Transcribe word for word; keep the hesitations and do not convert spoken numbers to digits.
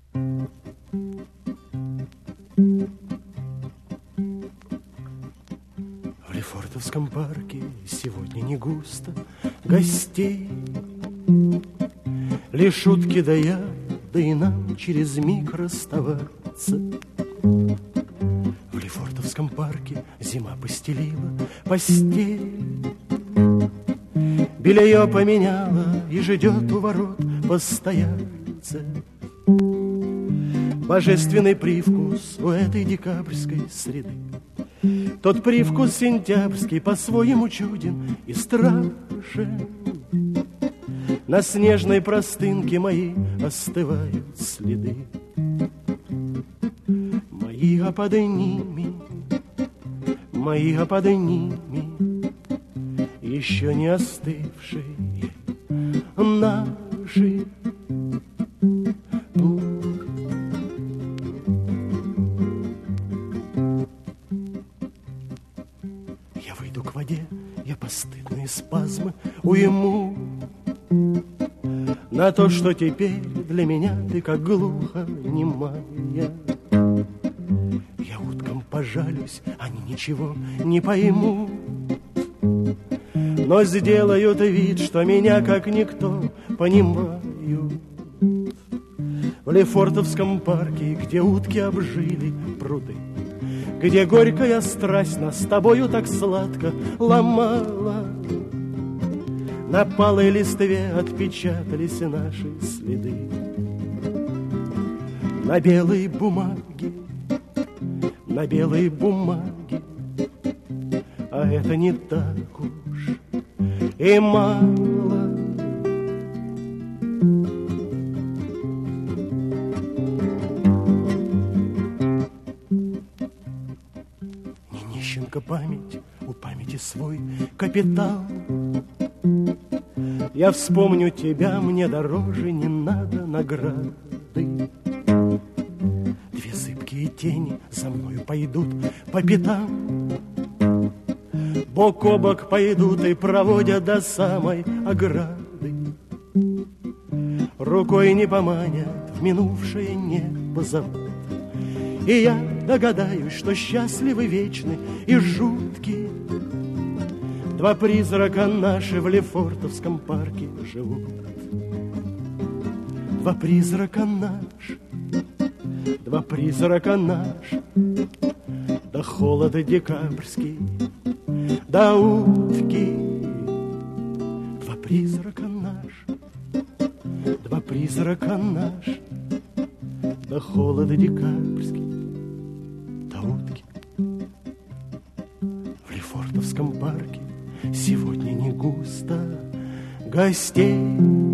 В Лефортовском парке сегодня не густо гостей. Лишь утки да я, да и нам через миг расставаться. В Лефортовском парке зима постелила постель. Белье поменяла и ждет у ворот постояльца. Божественный привкус у этой декабрьской среды. Тот привкус сентябрьский по-своему чуден и страшен. На снежной простынке моей остывают следы. Мои, а под ними, мои, а под ними еще не остывшие наши. Я выйду к воде, я постыдные спазмы уйму на то, что теперь для меня ты как глухонемая. Я уткам пожалюсь, они ничего не поймут, но сделают вид, что меня как никто понимают. В Лефортовском парке, где утки обжили пруды, где горькая страсть нас с тобою так сладко ломала, на палой листве отпечатались наши следы. На белой бумаге, на белой бумаге, а это не так уж и мало. Не нищенка память, у памяти свой капитал. Я вспомню тебя, мне дороже не надо награды. Две зыбкие тени за мною пойдут по пятам, бок о бок пойдут и проводят до самой ограды. Рукой не поманят, в минувшее не позовут, и я догадаюсь, что счастливы вечны и жуткие. Два призрака наши в Лефортовском парке живут. Два призрака наши, два призрака наши, да холода декабрьский, да утки. Два призрака наши, два призрака наши, да холода декабрьский, да утки. В Лефортовском парке сегодня не густо гостей.